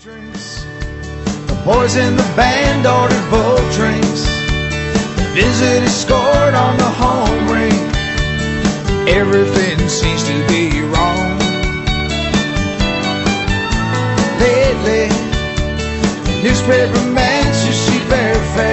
Drinks. The boys in the band ordered bull drinks. The visit is scored on the home ring. Everything seems to be wrong. Lately, newspaper man should see very fast.